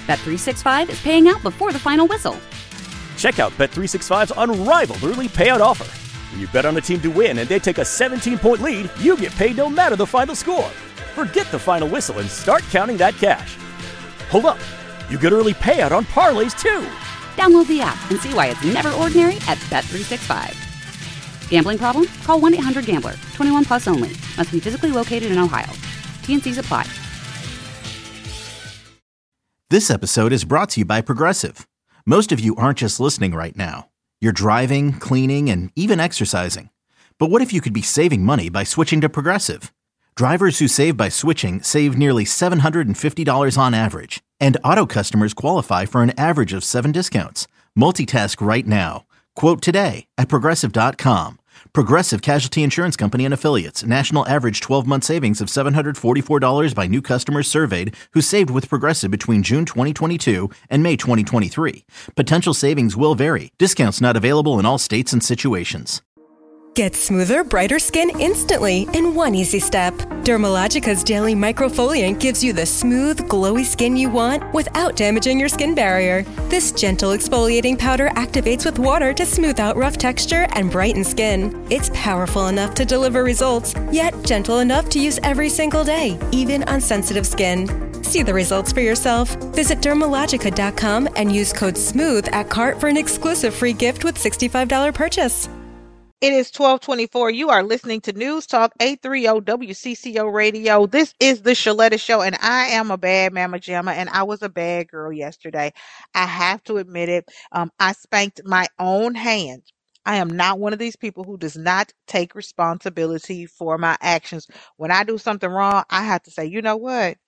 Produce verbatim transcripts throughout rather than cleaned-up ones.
Bet three sixty-five is paying out before the final whistle. Check out Bet three sixty-five's unrivaled early payout offer. When you bet on a team to win and they take a seventeen-point lead, you get paid no matter the final score. Forget the final whistle and start counting that cash. Hold up. You get early payout on parlays, too. Download the app and see why it's never ordinary at Bet three sixty-five. Gambling problem? Call one eight hundred gambler. twenty-one plus only. Must be physically located in Ohio. T N Cs apply. This episode is brought to you by Progressive. Most of you aren't just listening right now. You're driving, cleaning, and even exercising. But what if you could be saving money by switching to Progressive? Drivers who save by switching save nearly seven hundred fifty dollars on average. And auto customers qualify for an average of seven discounts. Multitask right now. Quote today at Progressive dot com. Progressive Casualty Insurance Company and Affiliates. National average twelve-month savings of seven hundred forty-four dollars by new customers surveyed who saved with Progressive between June twenty twenty-two and May twenty twenty-three. Potential savings will vary. Discounts not available in all states and situations. Get smoother, brighter skin instantly in one easy step. Dermalogica's Daily Microfoliant gives you the smooth, glowy skin you want without damaging your skin barrier. This gentle exfoliating powder activates with water to smooth out rough texture and brighten skin. It's powerful enough to deliver results, yet gentle enough to use every single day, even on sensitive skin. See the results for yourself. Visit Dermalogica dot com and use code SMOOTH at cart for an exclusive free gift with sixty-five dollars purchase. It is twelve twenty-four. You are listening to News Talk eight thirty W C C O Radio. This is the Shaletta Show, and I am a bad mama jamma, and I was a bad girl yesterday. I have to admit it. Um, I spanked my own hand. I am not one of these people who does not take responsibility for my actions. When I do something wrong, I have to say, you know what?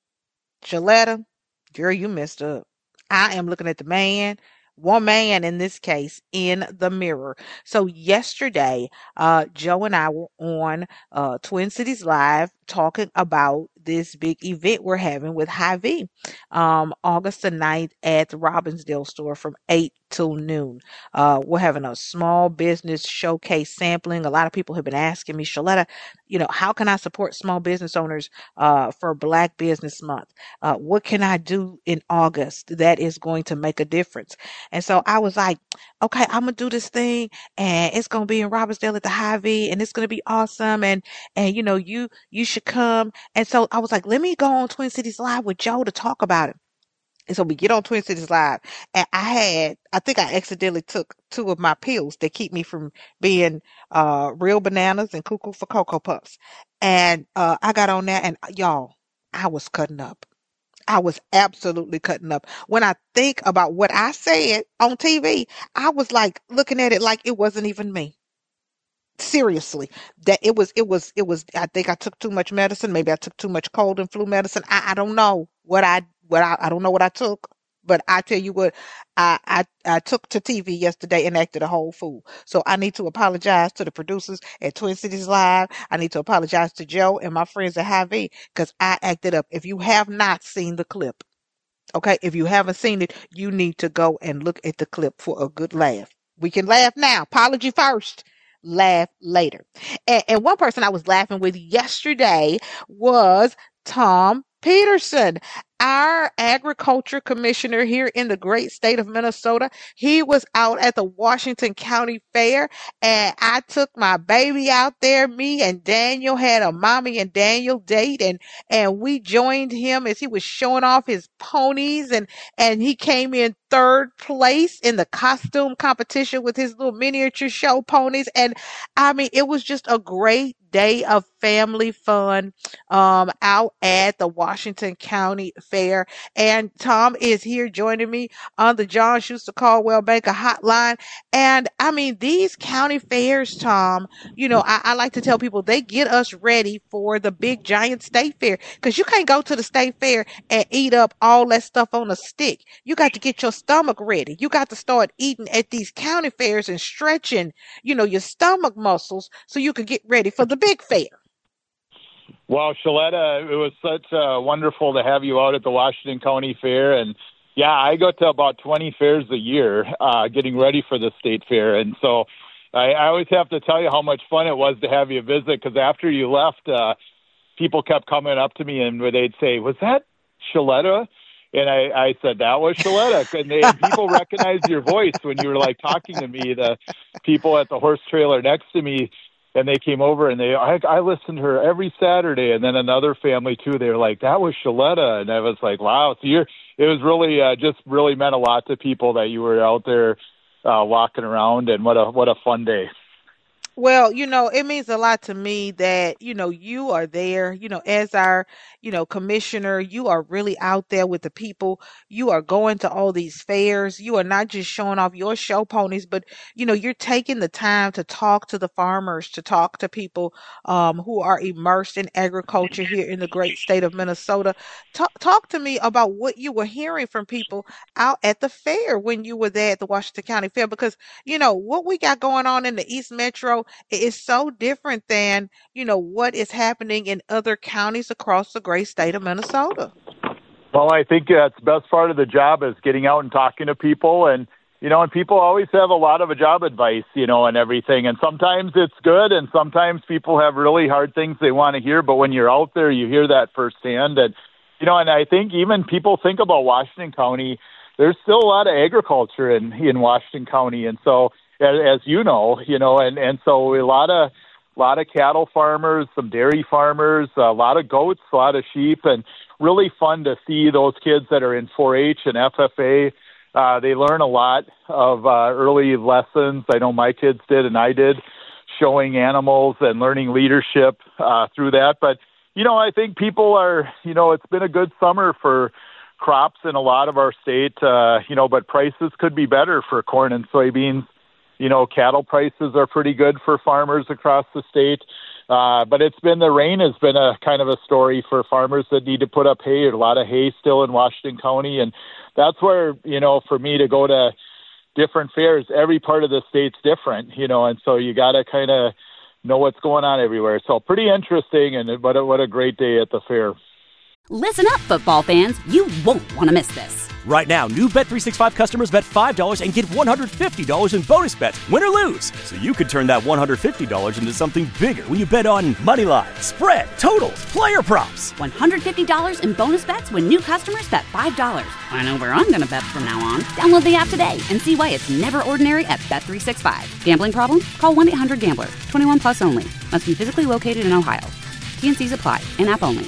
Shaletta, girl, you messed up. I am looking at the man. One man in this case in the mirror. So yesterday, uh, Joe and I were on uh, Twin Cities Live talking about this big event we're having with Hy-Vee, um, August the ninth at the Robbinsdale store from eight till noon. Uh, we're having a small business showcase sampling. A lot of people have been asking me, Shaletta, you know, how can I support small business owners uh, for Black Business Month? Uh, what can I do in August that is going to make a difference? And so I was like, okay, I'm going to do this thing, and it's going to be in Robbinsdale at the Hy-Vee, and it's going to be awesome. And, and, you know, you, you should come. And so I was like, let me go on Twin Cities Live with Joe to talk about it. And so we get on Twin Cities Live, and I had, I think I accidentally took two of my pills that keep me from being uh, real bananas and cuckoo for Cocoa Puffs. And uh, I got on there, and y'all, I was cutting up. I was absolutely cutting up. When I think about what I said on T V, I was like looking at it like it wasn't even me. Seriously, that it was, it was, it was, I think I took too much medicine. Maybe I took too much cold and flu medicine. I, I don't know what I, what I, I don't know what I took, but I tell you what, I, I, I took to T V yesterday and acted a whole fool. So I need to apologize to the producers at Twin Cities Live. I need to apologize to Joe and my friends at Hy-Vee because I acted up. If you have not seen the clip, okay, if you haven't seen it, you need to go and look at the clip for a good laugh. We can laugh now. Apology first. Laugh later. And, and one person I was laughing with yesterday was Tom Peterson, our agriculture commissioner here in the great state of Minnesota. He was out at the Washington County Fair, and I took my baby out there. Me and Daniel had a mommy and Daniel date, and and we joined him as he was showing off his ponies, and and he came in third place in the costume competition with his little miniature show ponies. And I mean, it was just a great day of family fun um, out at the Washington County Fair. And Tom is here joining me on the John Schuster Caldwell Banker hotline. And I mean, these county fairs, Tom, you know, I, I like to tell people they get us ready for the big giant state fair, because you can't go to the state fair and eat up all that stuff on a stick. You got to get your stomach ready. You got to start eating at these county fairs and stretching, you know, your stomach muscles so you can get ready for the big fair. Well, Shaletta, it was such uh, wonderful to have you out at the Washington County Fair. And yeah, I go to about twenty fairs a year uh, getting ready for the state fair. And so I, I always have to tell you how much fun it was to have you visit, because after you left, uh, people kept coming up to me and they'd say, was that Shaletta? And I, I said, that was Shaletta. And, they, and people recognized your voice when you were like talking to me, the people at the horse trailer next to me. And they came over and they, I, I listened to her every Saturday. And then another family too, they were like, that was Shaletta. And I was like, wow. So you're, it was really, uh, just really meant a lot to people that you were out there uh, walking around, and what a, what a fun day. Well, you know, it means a lot to me that, you know, you are there, you know, as our, you know, commissioner, you are really out there with the people. You are going to all these fairs. You are not just showing off your show ponies, but, you know, you're taking the time to talk to the farmers, to talk to people um, who are immersed in agriculture here in the great state of Minnesota. Talk, talk to me about what you were hearing from people out at the fair when you were there at the Washington County Fair, because, you know, what we got going on in the East Metro is so different than, you know, what is happening in other counties across the great state of Minnesota. Well, I think that's the best part of the job is getting out and talking to people. And, you know, and people always have a lot of a job advice, you know, and everything. And sometimes it's good, and sometimes people have really hard things they want to hear. But when you're out there, you hear that firsthand. And, you know, and I think even people think about Washington County, there's still a lot of agriculture in, in Washington County. And so, as you know, you know, and, and so a lot of a lot of cattle farmers, some dairy farmers, a lot of goats, a lot of sheep, and really fun to see those kids that are in four H and F F A. Uh, they learn a lot of uh, early lessons. I know my kids did, and I did, showing animals and learning leadership uh, through that. But, you know, I think people are, you know, it's been a good summer for crops in a lot of our state, uh, you know, but prices could be better for corn and soybeans. You know, cattle prices are pretty good for farmers across the state. Uh, but it's been, the rain has been a kind of a story for farmers that need to put up hay. There's a lot of hay still in Washington County. And that's where, you know, for me to go to different fairs, every part of the state's different, you know, and so you got to kind of know what's going on everywhere. So pretty interesting, and what a, what a great day at the fair. Listen up, football fans. You won't want to miss this. Right now, new Bet three sixty-five customers bet five dollars and get one hundred fifty dollars in bonus bets, win or lose. So you could turn that one hundred fifty dollars into something bigger when you bet on money line, spread, totals, player props. one hundred fifty dollars in bonus bets when new customers bet five dollars. I know where I'm going to bet from now on. Download the app today and see why it's never ordinary at Bet three sixty-five. Gambling problem? Call one eight hundred gambler. twenty-one plus only. Must be physically located in Ohio. T N Cs apply. In-app only.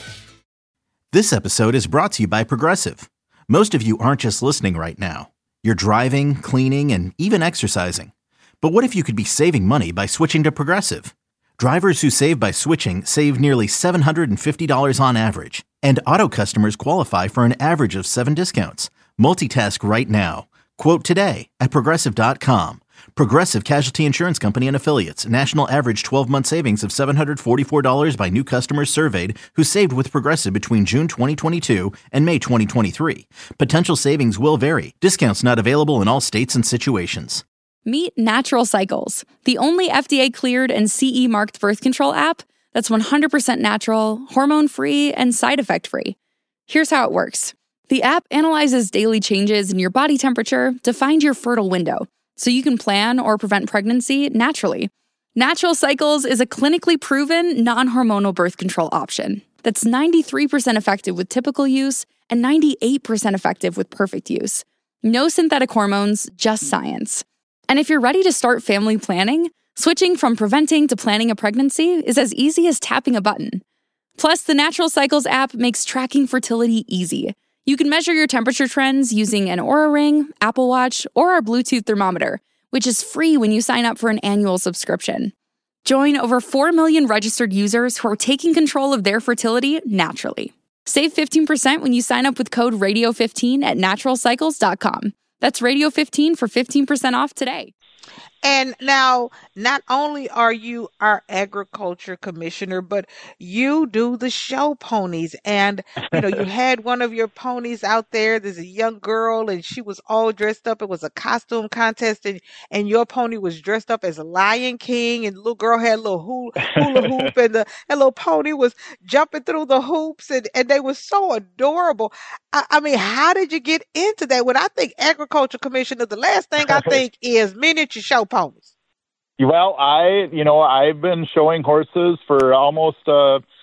This episode is brought to you by Progressive. Most of you aren't just listening right now. You're driving, cleaning, and even exercising. But what if you could be saving money by switching to Progressive? Drivers who save by switching save nearly seven hundred fifty dollars on average. And auto customers qualify for an average of seven discounts. Multitask right now. Quote today at Progressive dot com. Progressive Casualty Insurance Company and Affiliates. National average twelve-month savings of seven hundred forty-four dollars by new customers surveyed who saved with Progressive between June twenty twenty-two and May twenty twenty-three. Potential savings will vary. Discounts not available in all states and situations. Meet Natural Cycles, the only F D A-cleared and C E-marked birth control app that's one hundred percent natural, hormone-free, and side effect-free. Here's how it works. The app analyzes daily changes in your body temperature to find your fertile window, so you can plan or prevent pregnancy naturally. Natural Cycles is a clinically proven, non-hormonal birth control option that's ninety-three percent effective with typical use and ninety-eight percent effective with perfect use. No synthetic hormones, just science. And if you're ready to start family planning, switching from preventing to planning a pregnancy is as easy as tapping a button. Plus, the Natural Cycles app makes tracking fertility easy. You can measure your temperature trends using an Oura Ring, Apple Watch, or our Bluetooth thermometer, which is free when you sign up for an annual subscription. Join over four million registered users who are taking control of their fertility naturally. Save fifteen percent when you sign up with code radio fifteen at natural cycles dot com. That's radio fifteen for fifteen percent off today. And now, not only are you our agriculture commissioner, but you do the show ponies. And, you know, you had one of your ponies out there. There's a young girl, and she was all dressed up. It was a costume contest, and, and your pony was dressed up as a Lion King, and the little girl had a little hula, hula hoop, and the and little pony was jumping through the hoops, and, and they were so adorable. I, I mean, how did you get into that? When I think agriculture commissioner, the last thing I think is miniature show ponies. Well, I, you know, I've been showing horses for almost uh,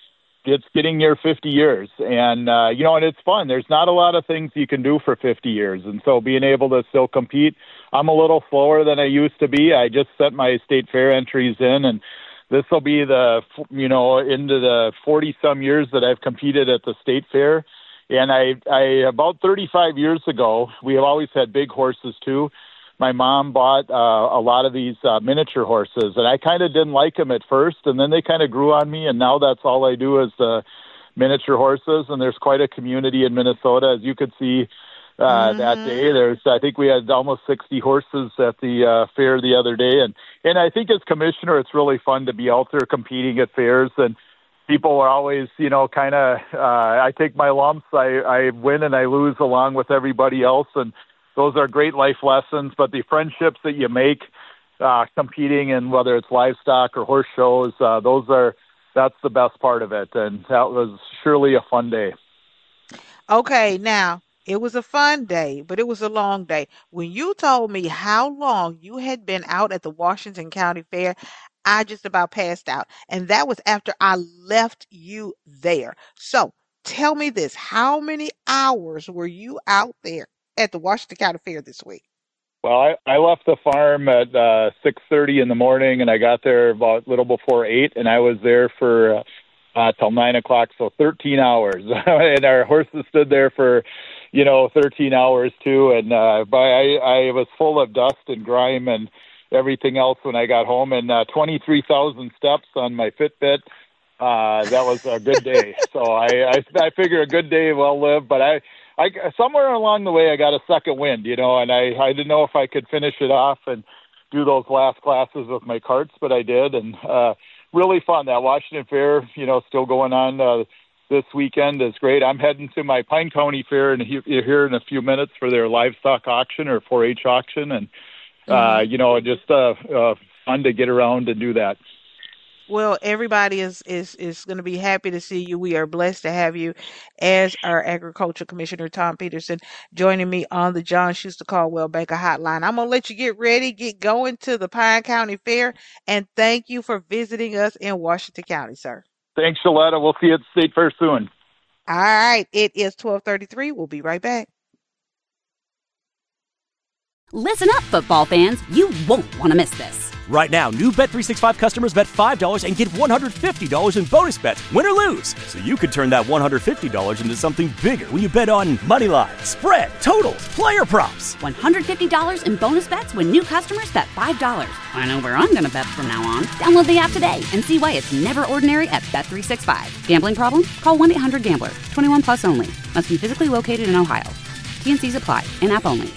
it's getting near fifty years. And, uh, you know, and it's fun. There's not a lot of things you can do for fifty years. And so being able to still compete, I'm a little slower than I used to be. I just sent my state fair entries in, and this will be the, you know, into the forty some years that I've competed at the state fair. And I, I, about thirty-five years ago, we have always had big horses too. My mom bought uh, a lot of these uh, miniature horses, and I kind of didn't like them at first, and then they kind of grew on me, and now that's all I do is the miniature horses, and there's quite a community in Minnesota, as you could see uh, mm-hmm. that day. There's, I think we had almost sixty horses at the uh, fair the other day, and, and I think as commissioner, it's really fun to be out there competing at fairs, and people are always, you know, kind of, uh, I take my lumps, I, I win and I lose along with everybody else, and those are great life lessons, but the friendships that you make uh, competing in whether it's livestock or horse shows, uh, those are, that's the best part of it. And that was surely a fun day. Okay. Now it was a fun day, but it was a long day. When you told me how long you had been out at the Washington County Fair, I just about passed out. And that was after I left you there. So tell me this, how many hours were you out there at the Washington County Fair this week? Well, I, I left the farm at uh, six thirty in the morning, and I got there about a little before eight, and I was there for uh, uh, till nine o'clock, so thirteen hours. And our horses stood there for, you know, thirteen hours too. And uh, but I, I was full of dust and grime and everything else when I got home, and uh, twenty-three thousand steps on my Fitbit. Uh, that was a good day. So I, I, I figure a good day well lived, but I, I, somewhere along the way, I got a second wind, you know, and I, I didn't know if I could finish it off and do those last classes with my carts, but I did. And uh, really fun. That Washington Fair, you know, still going on uh, this weekend is great. I'm heading to my Pine County Fair and he, here in a few minutes for their livestock auction or four H auction. And, uh, mm-hmm. you know, just uh, uh, fun to get around and do that. Well, everybody is, is, is going to be happy to see you. We are blessed to have you as our Agriculture Commissioner, Tom Peterson, joining me on the John Schuster Caldwell Banker Hotline. I'm going to let you get ready, get going to the Pine County Fair, and thank you for visiting us in Washington County, sir. Thanks, Shaletta. We'll see you at the State Fair soon. All right. It is twelve thirty-three. We'll be right back. Listen up, football fans. You won't want to miss this. Right now, new Bet three sixty-five customers bet five dollars and get one hundred fifty dollars in bonus bets, win or lose. So you could turn that one hundred fifty dollars into something bigger when you bet on money line, spread, totals, player props. one hundred fifty dollars in bonus bets when new customers bet five dollars. I know where I'm going to bet from now on. Download the app today and see why it's never ordinary at Bet three sixty-five. Gambling problem? Call one eight hundred gambler. twenty-one plus only. Must be physically located in Ohio. T and C's apply. In-app only.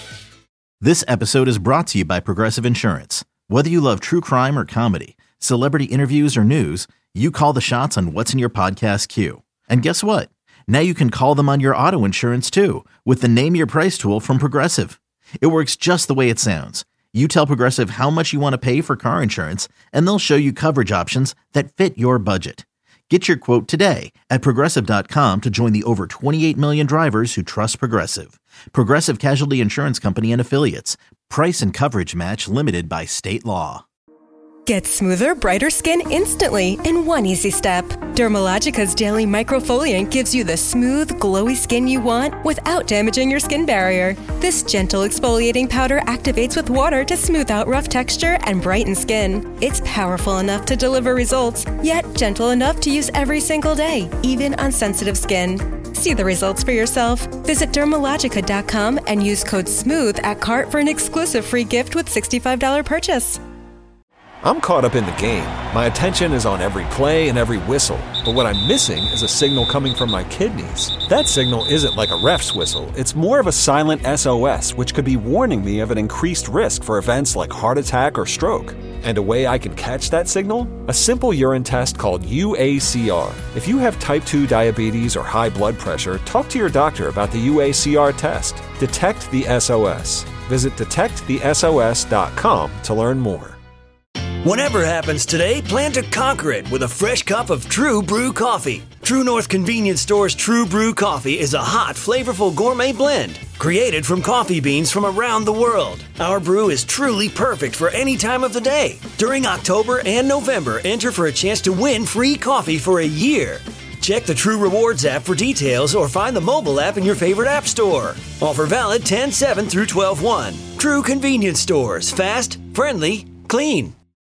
This episode is brought to you by Progressive Insurance. Whether you love true crime or comedy, celebrity interviews or news, you call the shots on what's in your podcast queue. And guess what? Now you can call them on your auto insurance too with the Name Your Price tool from Progressive. It works just the way it sounds. You tell Progressive how much you want to pay for car insurance, and they'll show you coverage options that fit your budget. Get your quote today at Progressive dot com to join the over twenty-eight million drivers who trust Progressive. Progressive Casualty Insurance Company and Affiliates. Price and coverage match limited by state law. Get smoother, brighter skin instantly in one easy step. Dermalogica's Daily Microfoliant gives you the smooth, glowy skin you want without damaging your skin barrier. This gentle exfoliating powder activates with water to smooth out rough texture and brighten skin. It's powerful enough to deliver results, yet gentle enough to use every single day, even on sensitive skin. See the results for yourself. Visit Dermalogica dot com and use code SMOOTH at cart for an exclusive free gift with sixty-five dollars purchase. I'm caught up in the game. My attention is on every play and every whistle. But what I'm missing is a signal coming from my kidneys. That signal isn't like a ref's whistle. It's more of a silent S O S, which could be warning me of an increased risk for events like heart attack or stroke. And a way I can catch that signal? A simple urine test called U A C R. If you have type two diabetes or high blood pressure, talk to your doctor about the U A C R test. Detect the S O S. Visit detect the S O S dot com to learn more. Whatever happens today, plan to conquer it with a fresh cup of True Brew coffee. True North Convenience Store's True Brew coffee is a hot, flavorful gourmet blend created from coffee beans from around the world. Our brew is truly perfect for any time of the day. During October and November, enter for a chance to win free coffee for a year. Check the True Rewards app for details or find the mobile app in your favorite app store. Offer valid ten seven through twelve one. True convenience stores. Fast, friendly, clean.